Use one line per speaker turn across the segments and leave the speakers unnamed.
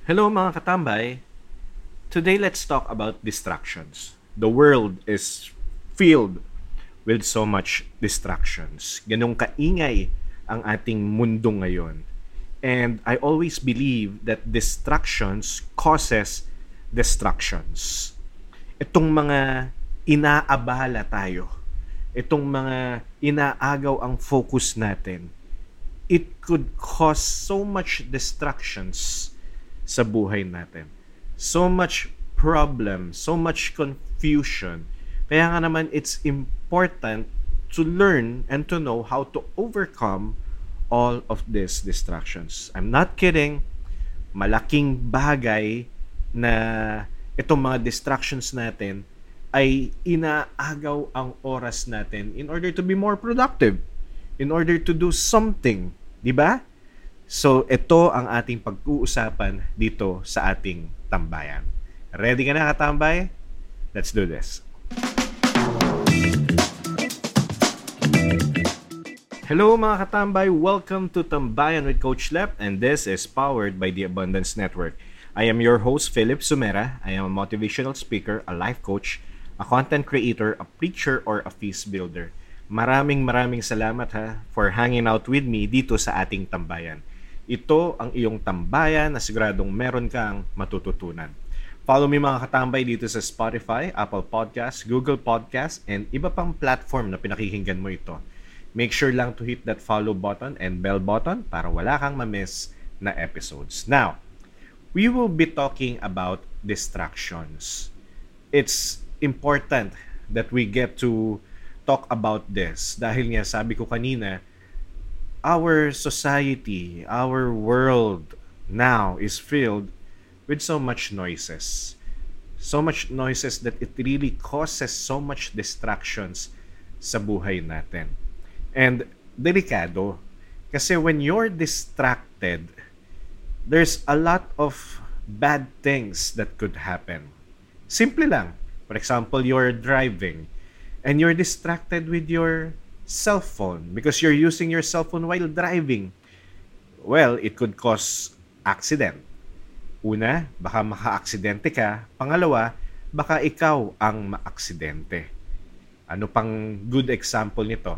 Hello mga katambay. Today let's talk about distractions. The world is filled with so much distractions. Ganong kaingay ang ating mundo ngayon. And I always believe that distractions causes distractions. Itong mga inaabala tayo, itong mga inaagaw ang focus natin, it could cause so much distractions sa buhay natin. So much problem, so much confusion. Kaya nga naman it's important to learn and to know how to overcome all of these distractions. I'm not kidding. Malaking bagay na itong mga distractions natin ay inaagaw ang oras natin in order to be more productive, in order to do something, di ba? So, ito ang ating pag-uusapan dito sa ating tambayan. Ready ka na, katambay? Let's do this. Hello mga katambay! Welcome to Tambayan with Coach Lep, and this is powered by the Abundance Network. I am your host, Philip Sumera. I am a motivational speaker, a life coach, a content creator, a preacher, or a feast builder. Maraming salamat for hanging out with me dito sa ating tambayan. Ito ang iyong tambayan na siguradong meron kang matututunan. Follow me mga katambay dito sa Spotify, Apple Podcasts, Google Podcasts, and iba pang platform na pinakikinggan mo ito. Make sure lang to hit that follow button and bell button para wala kang ma-miss na episodes. Now, we will be talking about distractions. It's important that we get to talk about this dahil nga sabi ko kanina, our society, our world now is filled with so much noises. So much noises that it really causes so much distractions sa buhay natin. And delikado kasi when you're distracted, there's a lot of bad things that could happen. Simple lang. For example, you're driving and you're distracted with your cell phone because you're using your cell phone while driving. Well, it could cause accident. Una, baka maka-aksidente ka. Pangalawa, baka ikaw ang ma-aksidente. Ano pang good example nito?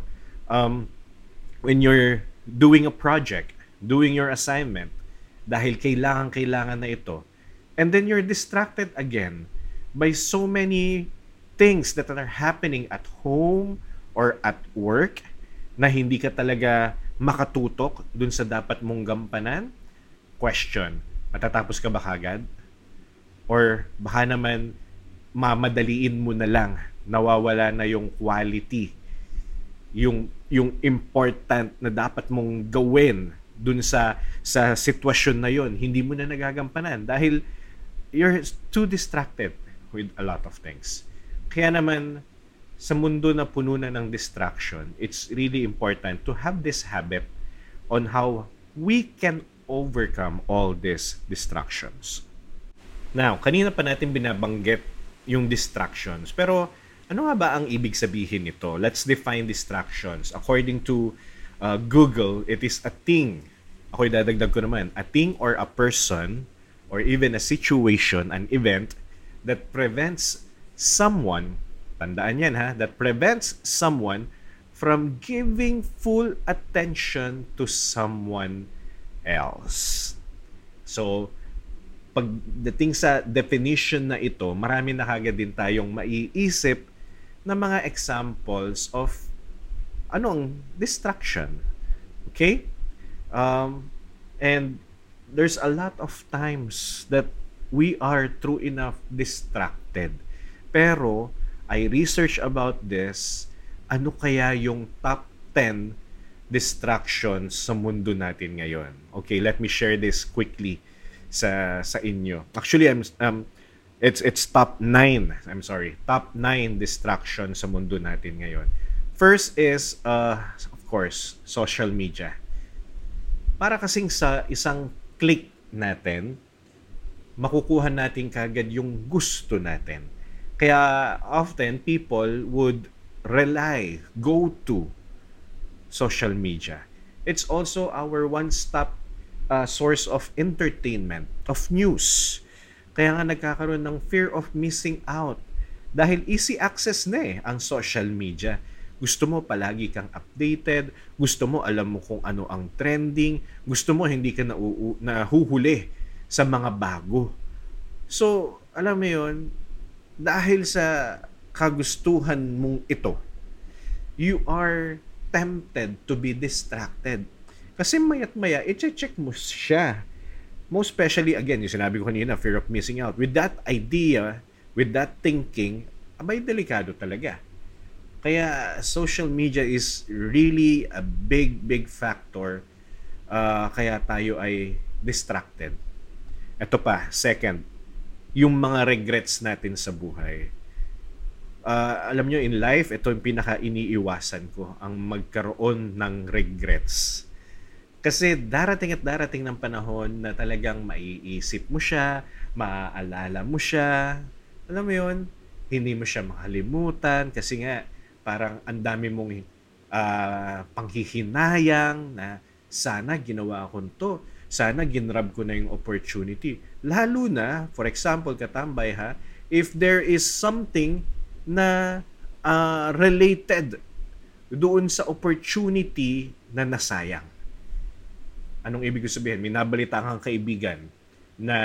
When you're doing a project, doing your assignment, dahil kailangan na ito, and then you're distracted again by so many things that are happening at home or at work na hindi ka talaga makatutok dun sa dapat mong gampanan? Question, matatapos ka ba kagad? Or baka naman mamadaliin mo na lang, nawawala na yung quality, yung important na dapat mong gawin dun sa sitwasyon na yon, hindi mo na nagagampanan dahil you're too distracted with a lot of things. Kaya naman, sa mundo na puno na ng distraction, it's really important to have this habit on how we can overcome all these distractions. Now, kanina pa natin binabanggit yung distractions. Pero ano nga ba ang ibig sabihin nito? Let's define distractions. According to Google, it is a thing. Ako'y dadagdag ko naman. A thing or a person or even a situation, an event that prevents someone, tandaan yan that prevents someone from giving full attention to someone else. So, pagdating sa definition na ito, marami na kagad din tayong maiisip na mga examples of anong distraction. Okay? And there's a lot of times that we are true enough distracted. Pero, I research about this, ano kaya yung top 10 distractions sa mundo natin ngayon? Okay, let me share this quickly sa inyo. Actually, it's top 9. I'm sorry. Top 9 distractions sa mundo natin ngayon. First is, of course, social media. Para kasing sa isang click natin, makukuha natin kagad yung gusto natin. Kaya often people would go to social media. It's also our one-stop source of entertainment, of news. Kaya nga nagkakaroon ng fear of missing out. Dahil easy access na ang social media. Gusto mo palagi kang updated, gusto mo alam mo kung ano ang trending, gusto mo hindi ka nahuhuli sa mga bago. So, alam mo yun, dahil sa kagustuhan mong ito, you are tempted to be distracted. Kasi maya't maya, i-check mo siya. Most especially, again, yung sinabi ko kanina, fear of missing out. With that idea, with that thinking, abay delikado talaga. Kaya social media is really a big factor kaya tayo ay distracted. Ito pa, second, yung mga regrets natin sa buhay. Alam nyo, in life, ito yung pinaka-iniiwasan ko, ang magkaroon ng regrets. Kasi darating at darating ng panahon na talagang maiisip mo siya, maaalala mo siya, alam mo yun, hindi mo siya makalimutan kasi nga parang ang dami mong panghihinayang na sana ginawa ko to, sana ginrab ko na yung opportunity. Lalo na, for example, katambay if there is something na related doon sa opportunity na nasayang. Anong ibig sabihin? May nabalita kang kaibigan na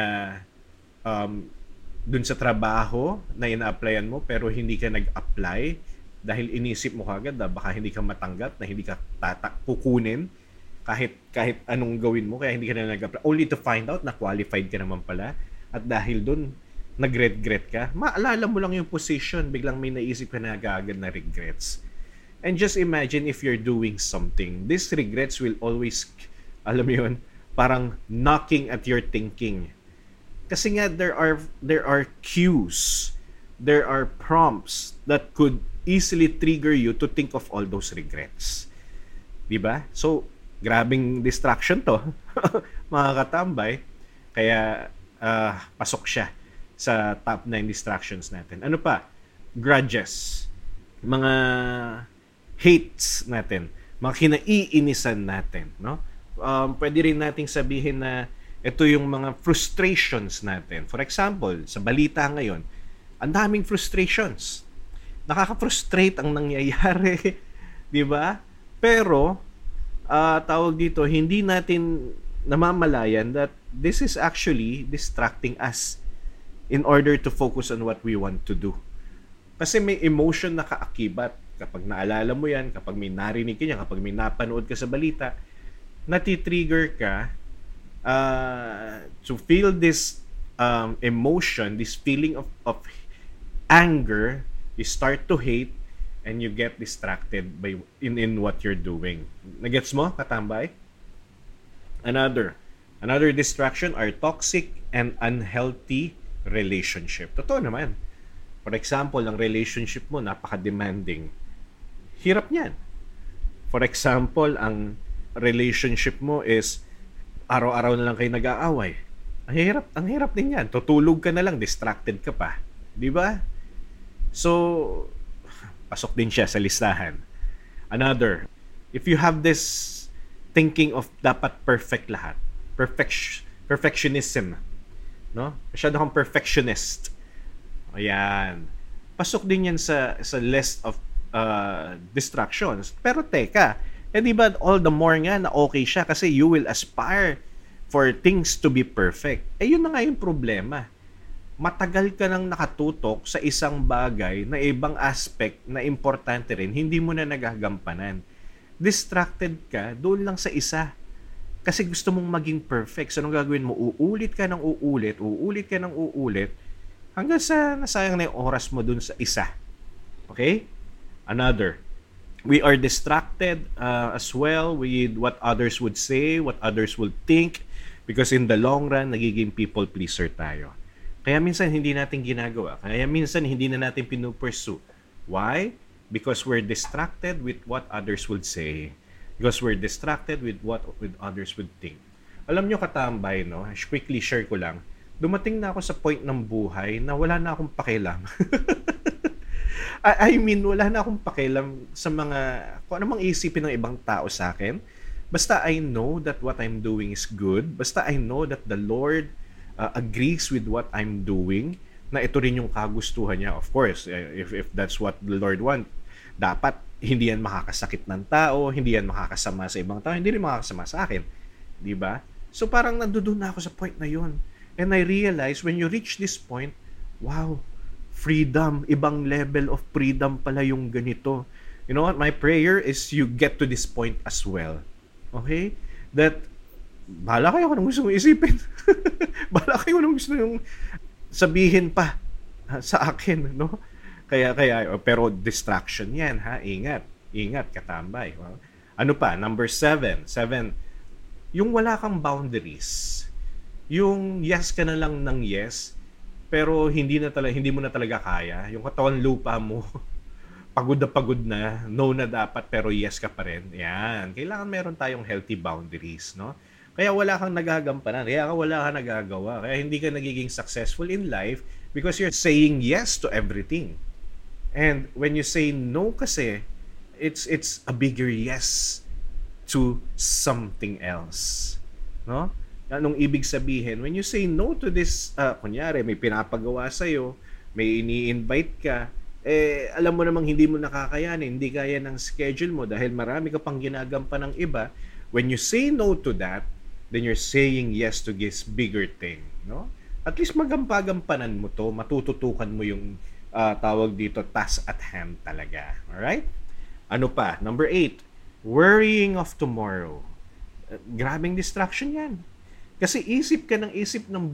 dun sa trabaho na ina-applyan mo pero hindi ka nag-apply dahil inisip mo kagad na baka hindi ka matanggap, na hindi ka kukunin kahit anong gawin mo, kaya hindi ka na nag-apply. Only to find out na qualified ka naman pala at dahil dun nag-regret ka, maalala mo lang yung position, biglang may naisip ka na agad na regrets. And just imagine if you're doing something, these regrets will always, alam mo yun, parang knocking at your thinking. Kasi nga there are cues, there are prompts that could easily trigger you to think of all those regrets. Diba? So, grabing distraction to, mga katambay. Kaya, pasok siya sa top 9 distractions natin. Ano pa? Grudges. Mga hates natin. Mga kinaiinisan natin. No? Pwede rin nating sabihin na ito yung mga frustrations natin. For example, sa balita ngayon, ang daming frustrations. Nakaka-frustrate ang nangyayari. Di ba? Pero, tawag dito, hindi natin namamalayan that this is actually distracting us in order to focus on what we want to do. Kasi may emotion na kaakibat. Kapag naalala mo yan, kapag may narinig ka niya, kapag may napanood ka sa balita, natitrigger ka to feel this emotion, this feeling of anger, you start to hate, and you get distracted by in what you're doing. Nagets mo, katambay? Another distraction are toxic and unhealthy relationship. Totoo naman. For example, ang relationship mo napaka-demanding. Hirap niyan. For example, ang relationship mo is araw-araw na lang kayo nag-aaway. Ang hirap din yan. Tutulog ka na lang, distracted ka pa. Di ba? So, pasok din siya sa listahan. Another, if you have this thinking of dapat perfect lahat, perfectionism, no? Masyado kang perfectionist. Ayan. Pasok din yan sa list of distractions. Pero teka, di ba all the more nga na okay siya kasi you will aspire for things to be perfect. Yun na nga yung problema. Matagal ka nang nakatutok sa isang bagay na ibang aspect na importante rin, hindi mo na nagagampanan. Distracted ka doon lang sa isa. Kasi gusto mong maging perfect. So, anong gagawin mo? Uulit ka ng uulit, hanggang sa nasayang na yung oras mo doon sa isa. Okay? Another. We are distracted as well with what others would say, what others would think, because in the long run, nagiging people pleaser tayo. Kaya minsan hindi natin ginagawa. Kaya minsan hindi na natin pinupursue. Why? Because we're distracted with what others would say. Because we're distracted with what others would think. Alam nyo katambay, no? Quickly share ko lang. Dumating na ako sa point ng buhay na wala na akong pakialam. I mean, wala na akong pakialam sa mga, kung ano mang isipin ng ibang tao sa akin. Basta I know that what I'm doing is good. Basta I know that the Lord agrees with what I'm doing, na ito rin yung kagustuhan niya. Of course, if that's what the Lord want, dapat hindi yan makakasakit ng tao, hindi yan makakasama sa ibang tao, hindi rin makakasama sa akin. Di ba? So parang nandoon na ako sa point na yun. And I realize when you reach this point, wow, freedom, ibang level of freedom pala yung ganito. You know what? My prayer is you get to this point as well. Okay? That, bahala kayo kung anong gusto mong isipin. Bahala kayo kung anong gusto yung sabihin pa sa akin, no? Kaya, pero distraction yan, ha? Ingat, katambay. Well, ano pa? Number 7, yung wala kang boundaries. Yung yes ka na lang ng yes, pero hindi mo na talaga kaya. Yung katawan lupa mo, pagod na, no na dapat, pero yes ka pa rin. Yan. Kailangan meron tayong healthy boundaries, no? Kaya wala kang nagagampanan, kaya wala kang nagagawa, kaya hindi ka nagiging successful in life because you're saying yes to everything. And when you say no kasi, it's a bigger yes to something else. No? Anong ibig sabihin? When you say no to this, kunyari, may pinapagawa sa'yo, may ini-invite ka, alam mo namang hindi mo nakakayanin, hindi kaya ng schedule mo dahil marami ka pang ginagampan ng iba. When you say no to that, then you're saying yes to this bigger thing. No? At least magampagampanan mo to, matututukan mo yung tawag dito, task at hand talaga. Alright? Ano pa? Number 8, worrying of tomorrow. Grabing distraction yan. Kasi isip ka ng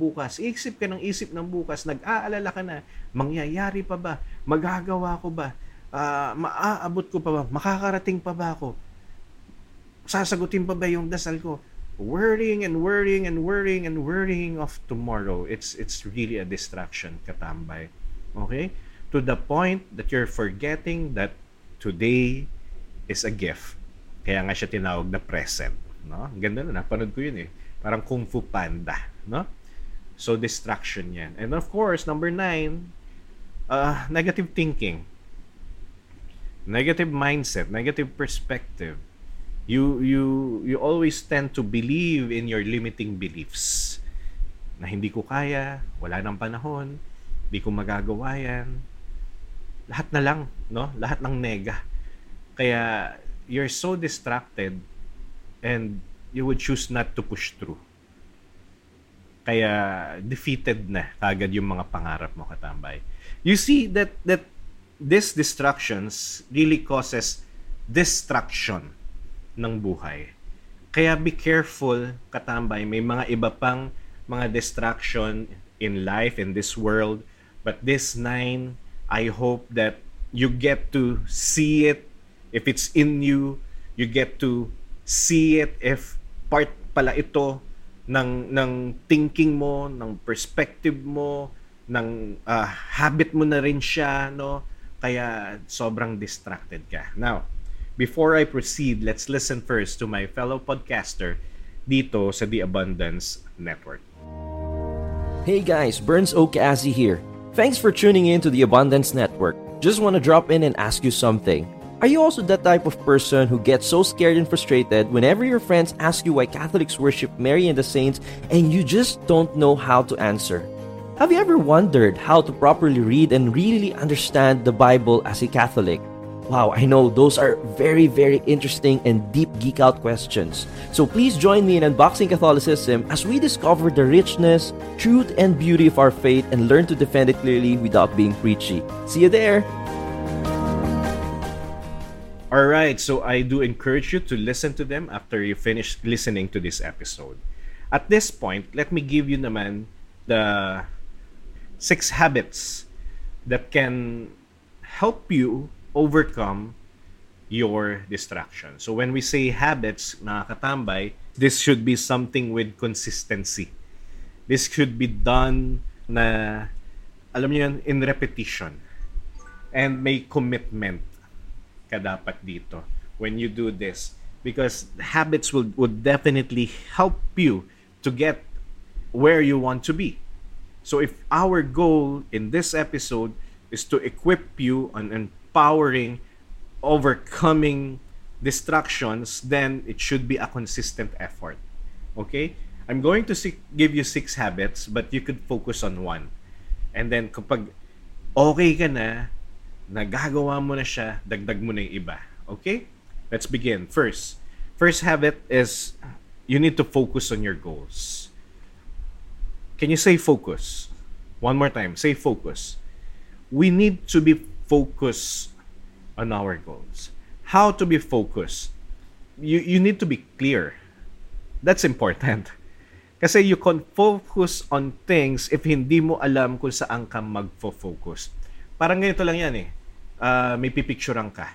isip ng bukas, nag-aalala ka na, mangyayari pa ba? Magagawa ko ba? Maaabot ko pa ba? Makakarating pa ba ako? Sasagutin pa ba yung dasal ko? Worrying of tomorrow. It's really a distraction, katambay. Okay? To the point that you're forgetting that today is a gift. Kaya nga siya tinawag na present. No? Ganda na, napanood ko yun eh. Parang Kung Fu Panda. No? So, distraction yan. And of course, number 9, negative thinking. Negative mindset, negative perspective. You always tend to believe in your limiting beliefs. Na hindi ko kaya, wala nang panahon, hindi ko magagawa yan. Lahat na lang, no? Lahat ng nega. Kaya you're so distracted and you would choose not to push through. Kaya defeated na kagad yung mga pangarap mo, katambay. You see that these distractions really causes distraction ng buhay. Kaya be careful, katambay. May mga iba pang mga distraction in life, in this world. But this 9, I hope that you get to see it. If it's in you, you get to see it if part pala ito ng thinking mo, ng perspective mo, ng habit mo na rin siya, no? Kaya sobrang distracted ka. Now, before I proceed, let's listen first to my fellow podcaster dito sa The Abundance Network.
Hey guys, Burns Okazi here. Thanks for tuning in to The Abundance Network. Just want to drop in and ask you something. Are you also that type of person who gets so scared and frustrated whenever your friends ask you why Catholics worship Mary and the saints and you just don't know how to answer? Have you ever wondered how to properly read and really understand the Bible as a Catholic? Wow, I know those are very, very interesting and deep geek out questions. So please join me in Unboxing Catholicism as we discover the richness, truth, and beauty of our faith and learn to defend it clearly without being preachy. See you there!
Alright, so I do encourage you to listen to them after you finish listening to this episode. At this point, let me give you naman the 6 habits that can help you overcome your distraction. So when we say habits, mga katambay, this should be something with consistency. This should be done na, alam niyo yan, in repetition. And may commitment ka dapat dito when you do this. Because habits would definitely help you to get where you want to be. So if our goal in this episode is to equip you on empowering, overcoming distractions, then it should be a consistent effort. Okay? I'm going to give you 6 habits, but you could focus on one. And then kapag okay ka na, nagagawa mo na siya, dagdag mo na yung iba. Okay? Let's begin. First habit is you need to focus on your goals. Can you say focus? One more time. Say focus. We need to be focused on our goals. How to be focused? You need to be clear. That's important. Kasi you can focus on things if hindi mo alam kung saan ka magfo-focus. Parang ganito lang yan eh. May pipicturean ka.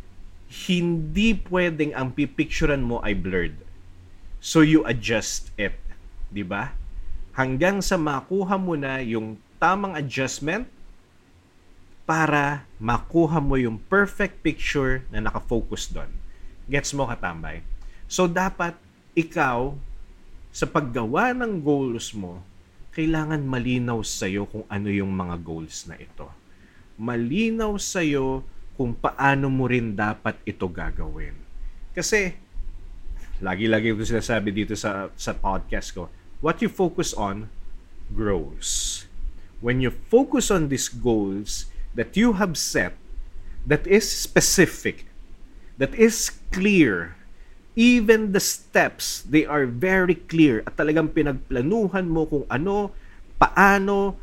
Hindi pwedeng ang pipicturean mo ay blurred. So you adjust it. Diba? Hanggang sa makuha mo na yung tamang adjustment para makuha mo yung perfect picture na nakafocus doon. Gets mo, katambay? So dapat ikaw, sa paggawa ng goals mo, kailangan malinaw sa'yo kung ano yung mga goals na ito. Malinaw sa'yo kung paano mo rin dapat ito gagawin. Kasi, lagi-lagi ko sinasabi dito sa podcast ko, what you focus on grows. When you focus on these goals that you have set, that is specific, that is clear, even the steps, they are very clear at talagang pinagplanuhan mo kung ano, paano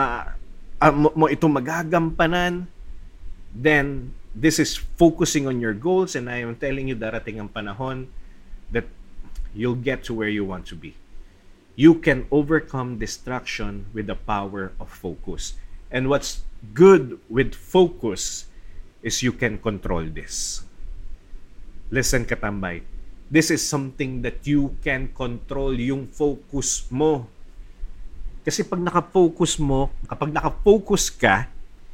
mo ito magagampanan, then this is focusing on your goals, and I am telling you, darating ang panahon that you'll get to where you want to be. You can overcome distraction with the power of focus. And what's good with focus is you can control this. Listen, katambay. This is something that you can control, yung focus mo. Kasi kapag nakafocus ka,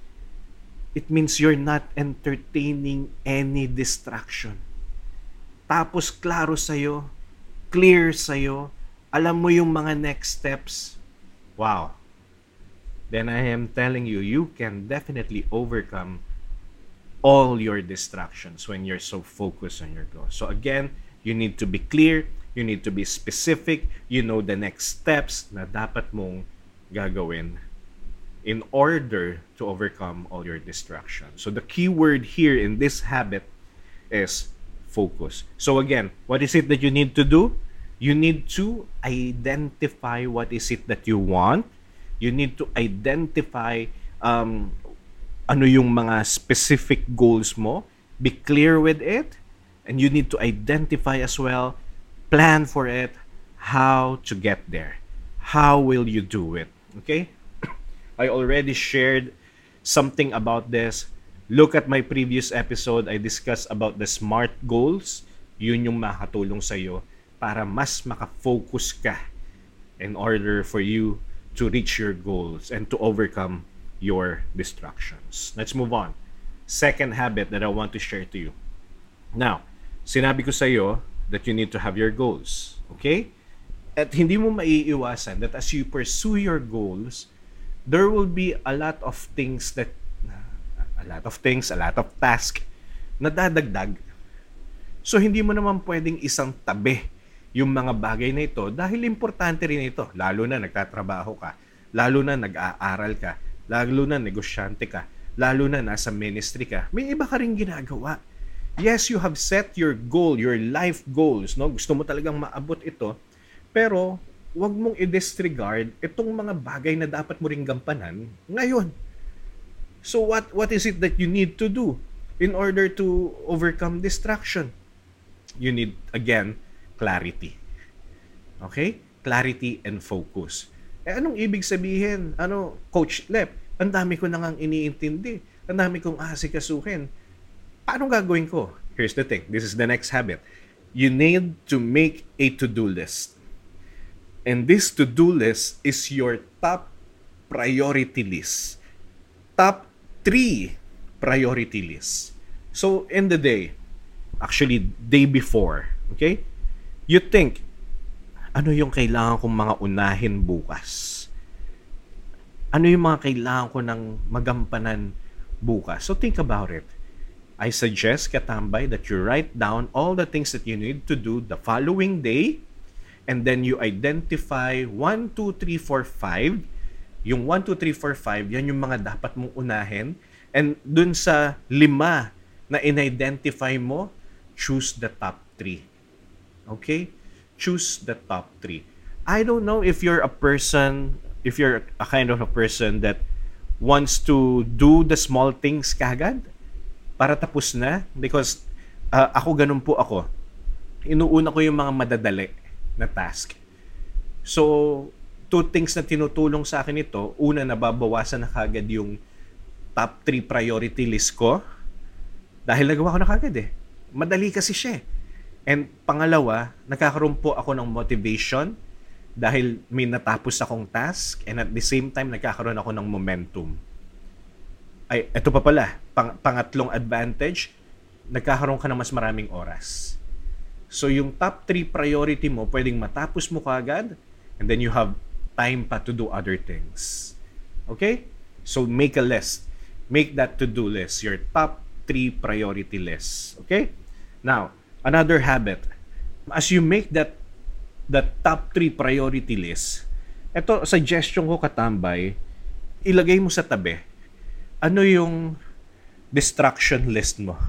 it means you're not entertaining any distraction. Tapos klaro sa'yo, clear sa'yo, alam mo yung mga next steps. Wow. Then I am telling you, you can definitely overcome all your distractions when you're so focused on your goal. So again, you need to be clear, you need to be specific, you know the next steps na dapat mong gagawin in order to overcome all your distractions. So the key word here in this habit is focus. So again, what is it that you need to do? You need to identify what is it that you want. You need to identify ano yung mga specific goals mo. Be clear with it. And you need to identify as well, plan for it, how to get there. How will you do it? Okay? I already shared something about this. Look at my previous episode. I discussed about the SMART goals. Yun yung makatulong sa'yo para mas makafocus ka in order for you to reach your goals and to overcome your distractions. Let's move on. Second habit that I want to share to you. Now, sinabi ko sa'yo that you need to have your goals. Okay? At hindi mo maiiwasan that as you pursue your goals, there will be a lot of tasks na dadagdag. So, hindi mo naman pwedeng isang tabi yung mga bagay na ito dahil importante rin ito. Lalo na nagtatrabaho ka, lalo na nag-aaral ka, lalo na negosyante ka, lalo na nasa ministry ka. May iba ka rin ginagawa. Yes, you have set your goal, your life goals, no? Gusto mo talagang maabot ito, pero wag mong i-disregard itong mga bagay na dapat mo ring gampanan ngayon. So what is it that you need to do in order to overcome distraction? You need, again, clarity. Okay? Clarity and focus. Anong ibig sabihin? Coach Lep, ang dami ko nang iniintindi. Ang dami kong asikasuhin. Paano gagawin ko? Here's the thing. This is the next habit. You need to make a to-do list. And this to-do list is your top priority list. Top 3 priority list. So, in the day, actually, day before, okay? You think, ano yung kailangan kong mga unahin bukas? Ano yung mga kailangan ko ng magampanan bukas? So, think about it. I suggest, katambay, that you write down all the things that you need to do the following day, and then you identify 1, 2, 3, 4, 5. Yung 1, 2, 3, 4, 5, yan yung mga dapat mong unahin. And dun sa 5 na in-identify mo, choose the top 3. Okay? Choose the top 3. I don't know if you're a kind of a person that wants to do the small things kagad para tapos na. Because ako ganun po ako. Inuuna ko yung mga madadali na task. So, 2 things na tinutulong sa akin ito. Una, nababawasan na kagad yung top 3 priority list ko. Dahil nagawa ko na kagad eh. Madali kasi siya eh. And pangalawa, nagkakaroon po ako ng motivation dahil may natapos akong task, and at the same time, nagkakaroon ako ng momentum. Ay, ito pa pala, pangatlong advantage, nagkakaroon ka ng mas maraming oras. So yung top 3 priority mo, pwedeng matapos mo kaagad, and then you have time pa to do other things. Okay? So make a list. Make that to-do list, your top 3 priority list. Okay? Now, another habit. As you make that top 3 priority list, ito, suggestion ko katambay, ilagay mo sa tabi. Ano yung distraction list mo?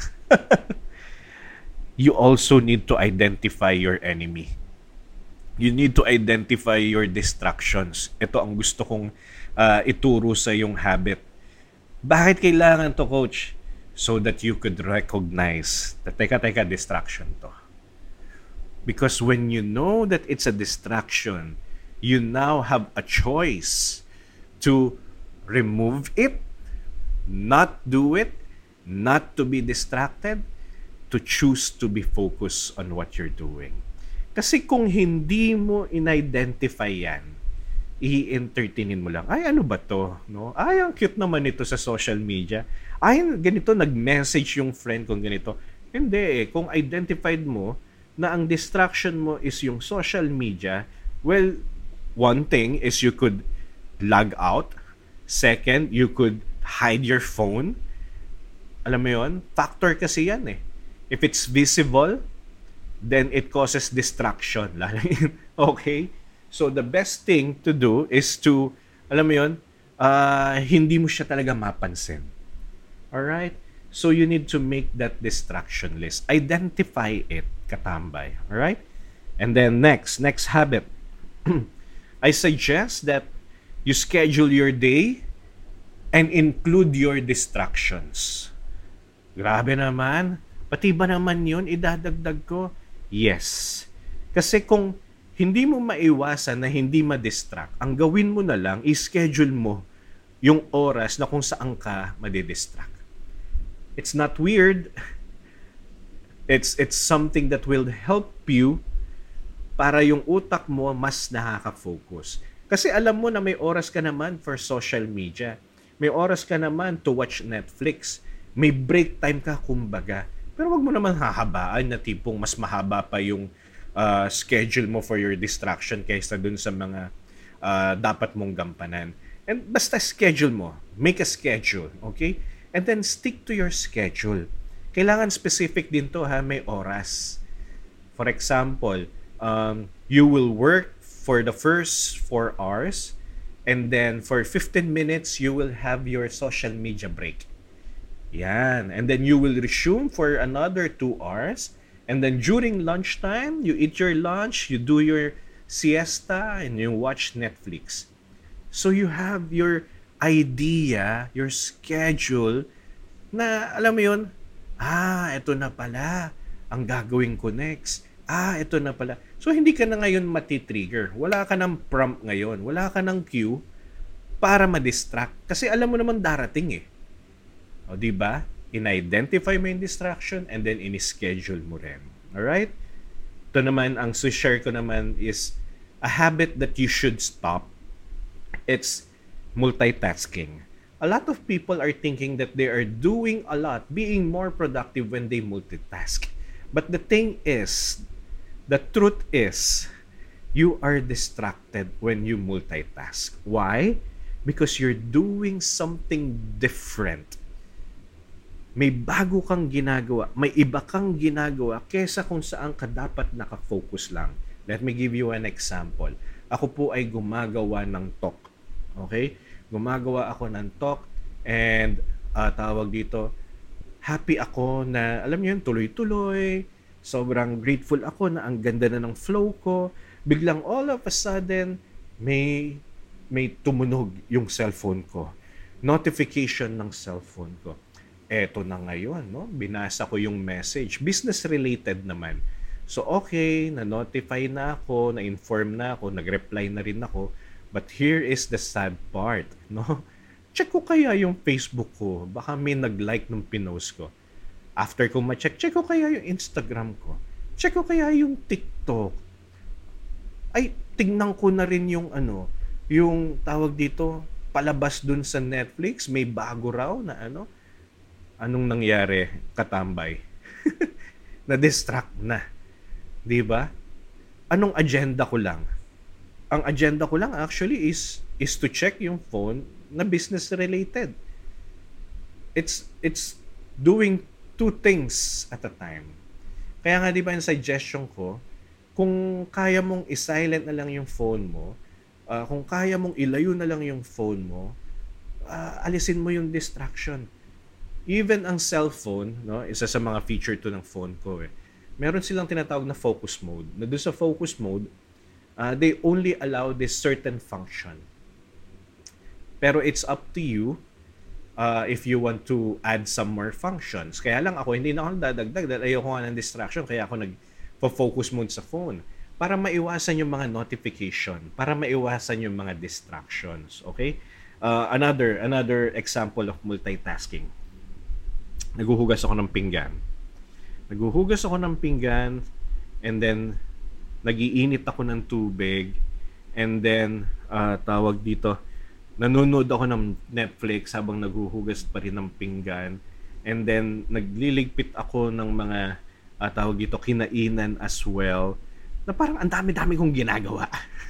You also need to identify your enemy. You need to identify your distractions. Ito ang gusto kong ituro sa yung habit. Bakit kailangan to, coach? So that you could recognize that, teka, distraction to. Because when you know that it's a distraction, you now have a choice to remove it, not do it, not to be distracted, to choose to be focused on what you're doing. Kasi kung hindi mo in-identify yan, i-entertainin mo lang, ay ano ba to? No? Ay, ang cute naman ito sa social media. Ay, ganito, nag-message yung friend kong ganito. Hindi eh. Kung identified mo na ang distraction mo is yung social media, well, one thing is you could log out. Second, you could hide your phone. Alam mo yun? Factor kasi yan eh. If it's visible, then it causes distraction. Okay? So the best thing to do is to, alam mo yun, hindi mo siya talaga mapansin. Alright? So you need to make that distraction list. Identify it, katambay. Alright? And then next habit. I suggest that you schedule your day and include your distractions. Grabe naman. Pati ba naman yun, idadagdag ko? Yes. Kasi kung hindi mo maiwasan na hindi ma-distract, ang gawin mo na lang, i-schedule mo yung oras na kung saan ka madidistract. It's not weird. It's something that will help you para yung utak mo mas nakaka-focus. Kasi alam mo na may oras ka naman for social media. May oras ka naman to watch Netflix. May break time ka, kumbaga. Pero wag mo naman hahabaan na tipong mas mahaba pa yung schedule mo for your distraction kaysa dun sa mga dapat mong gampanan. And basta schedule mo. Make a schedule, okay? And then stick to your schedule. Kailangan specific din to, ha? May oras. For example, you will work for the first 4 hours, and then for 15 minutes, you will have your social media break. Yan. And then you will resume for another 2 hours. And then during lunchtime, you eat your lunch, you do your siesta, and you watch Netflix. So you have your idea, your schedule, na alam mo yun, ito na pala ang gagawin ko next. Ito na pala. So hindi ka na ngayon matitrigger. Wala ka ng prompt ngayon. Wala ka ng cue para ma-distract. Kasi alam mo naman darating eh. O diba? In-identify mo yung distraction and then in-schedule mo rin. Alright? Ito naman, ang share ko naman is a habit that you should stop. It's multitasking. A lot of people are thinking that they are doing a lot, being more productive when they multitask. But the thing is, the truth is, you are distracted when you multitask. Why? Because you're doing something different. may bago kang ginagawa, may iba kang ginagawa kesa kung saan ka dapat nakafocus lang. Let me give you an example. Ako po ay gumagawa ng talk. Okay? Gumagawa ako ng talk and tawag dito, happy ako na, alam niyo yun, tuloy-tuloy. Sobrang grateful ako na ang ganda na ng flow ko. Biglang all of a sudden, may tumunog yung cellphone ko. Notification ng cellphone ko. Eto na ngayon, no? Binasa ko yung message. Business-related naman. So, okay, na-notify na ako, na-inform na ako, nag-reply na rin ako. But here is the sad part, no? Check ko kaya yung Facebook ko. Baka may nag-like ng pinost ko. After ko ma-check, check ko kaya yung Instagram ko. Check ko kaya yung TikTok. Ay, tingnan ko na rin yung yung tawag dito, palabas dun sa Netflix, may bago raw na anong nangyari, katambay? Na-distract na. 'Di ba? Anong agenda ko lang? Ang agenda ko lang actually is to check yung phone na business related. It's doing two things at a time. Kaya nga 'di ba yung suggestion ko, kung kaya mong i-silent na lang yung phone mo, kung kaya mong ilayo na lang yung phone mo, alisin mo yung distraction. Even ang cellphone, no, isa sa mga feature to ng phone ko meron silang tinatawag na focus mode. Na doon sa focus mode, they only allow this certain function. Pero it's up to you if you want to add some more functions. Kaya lang ako, hindi na ako dadagdag dahil ayoko nga ng distraction, kaya ako nag-focus mode sa phone. Para maiwasan yung mga notification, para maiwasan yung mga distractions. Okay? Another example of multitasking. Naghuhugas ako ng pinggan. And then nagiinit ako ng tubig and then tawag dito, nanonood ako ng Netflix habang naghuhugas pa rin ng pinggan and then nagliligpit ako ng mga tawag dito, kinainan as well, na parang ang dami-dami kong ginagawa.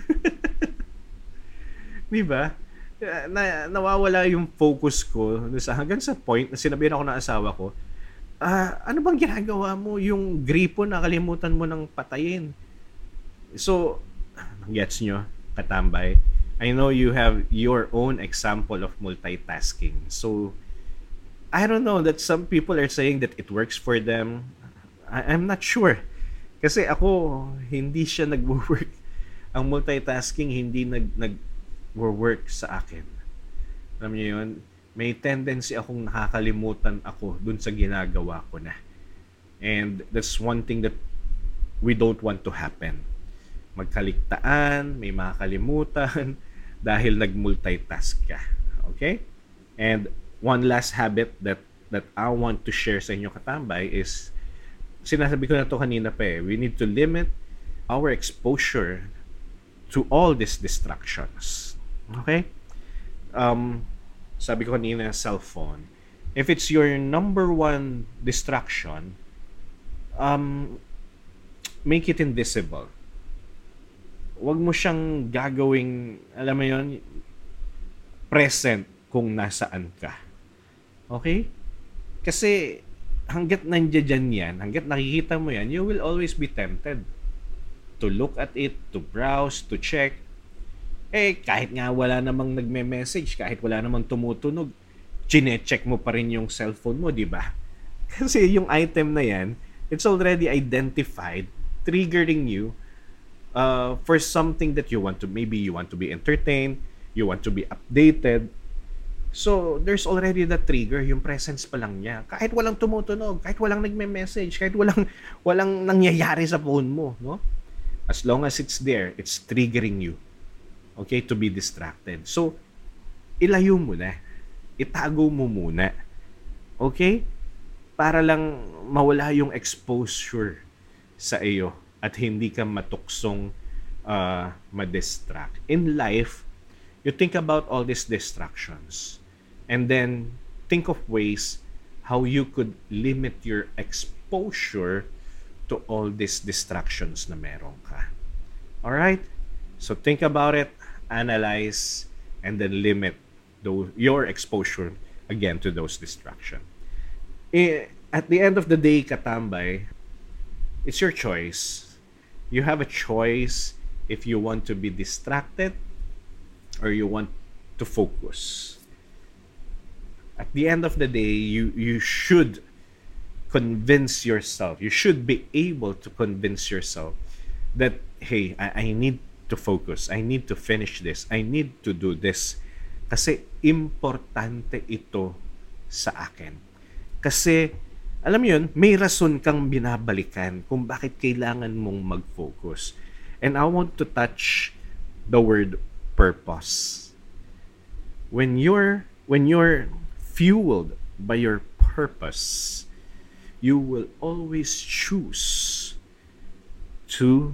Di ba? Nawawala yung focus ko hanggang sa point na sinabihan ako ng asawa ko, ano bang ginagawa mo? Yung gripo, nakalimutan mo ng patayin. So, gets nyo, katambay? I know you have your own example of multitasking. So, I don't know that some people are saying that it works for them. I'm not sure. Kasi ako, hindi siya nag-work. Ang multitasking, hindi nag-work sa akin. Alam niyo yun? May tendency akong nakakalimutan ako dun sa ginagawa ko na. And that's one thing that we don't want to happen. Magkaligtaan, may makakalimutan dahil nag-multitask ka. Okay? And one last habit that I want to share sa inyo, katambay, is sinasabi ko na to kanina pa we need to limit our exposure to all these distractions. Okay? Sabi ko kanina, cellphone. If it's your number one distraction, make it invisible. Huwag mo siyang gagawing, alam mo yun, present kung nasaan ka. Okay? Kasi hanggat nandiyan yan, hanggat nakikita mo yan, you will always be tempted to look at it, to browse, to check. Kahit nga wala namang nagme-message, kahit wala namang tumutunog, chine-check mo pa rin yung cellphone mo, di ba? Kasi yung item na yan, it's already identified, triggering you for something that you want to, maybe you want to be entertained, you want to be updated. So, there's already the trigger, yung presence pa lang niya. Kahit walang tumutunog, kahit walang nagme-message, kahit walang nangyayari sa phone mo, no? As long as it's there, it's triggering you. Okay, to be distracted. So, ilayo mo na. Itago mo muna. Okay? Para lang mawala yung exposure sa iyo at hindi ka matuksong ma-distract. In life, you think about all these distractions and then think of ways how you could limit your exposure to all these distractions na meron ka. Alright? So think about it, analyze, and then limit your exposure again to those distractions. At the end of the day, katambay, it's your choice. You have a choice if you want to be distracted or you want to focus. At the end of the day, you should convince yourself. You should be able to convince yourself that, hey, I need to focus. I need to finish this. I need to do this. Kasi importante ito sa akin. Kasi, alam mo yun, may rason kang binabalikan kung bakit kailangan mong mag-focus. And I want to touch the word purpose. When you're fueled by your purpose, you will always choose to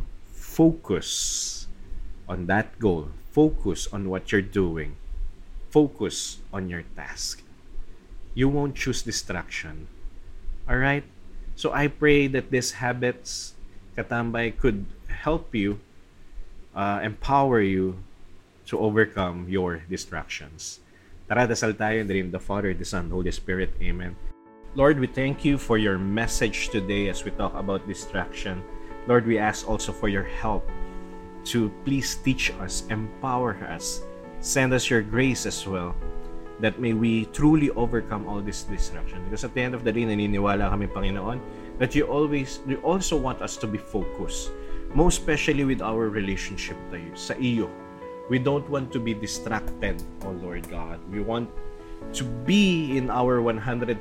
focus on that goal. Focus on what you're doing. Focus on your task. You won't choose distraction. Alright? So I pray that these habits, katambay, could help you, empower you to overcome your distractions. Tara, dasal tayo in the name of the Father, the Son, the Holy Spirit. Amen. Lord, we thank you for your message today as we talk about distraction. Lord, we ask also for your help to please teach us, empower us, send us your grace as well, that may we truly overcome all this distraction. Because at the end of the day, naniniwala kami, Panginoon, that you also want us to be focused, most especially with our relationship sa iyo. We don't want to be distracted, oh Lord God. We want to be in our 100%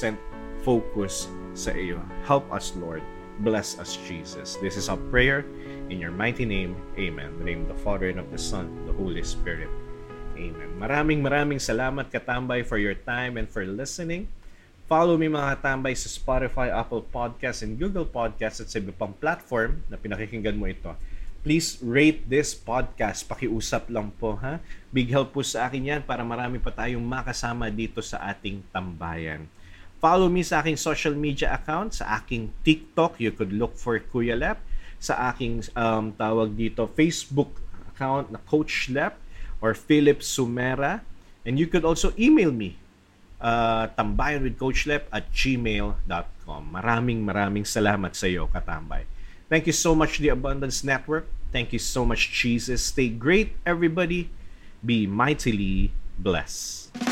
focus sa iyo. Help us, Lord. Bless us, Jesus. This is our prayer in your mighty name. Amen. In the name of the Father and of the Son, the Holy Spirit. Amen. Maraming salamat, katambay, for your time and for listening. Follow me, mga katambay, sa Spotify, Apple Podcasts, and Google Podcasts at sa iba pang platform na pinakikinggan mo ito. Please rate this podcast. Pakiusap lang po, ha? Big help po sa akin yan para marami pa tayong makasama dito sa ating tambayan. Follow me sa aking social media account, sa aking TikTok. You could look for Kuya Lep. Sa aking tawag dito, Facebook account na Coach Lep or Philip Sumera. And you could also email me, tambayanwithcoachlep@gmail.com. Maraming salamat sa iyo, katambay. Thank you so much, The Abundance Network. Thank you so much, Jesus. Stay great, everybody. Be mightily blessed.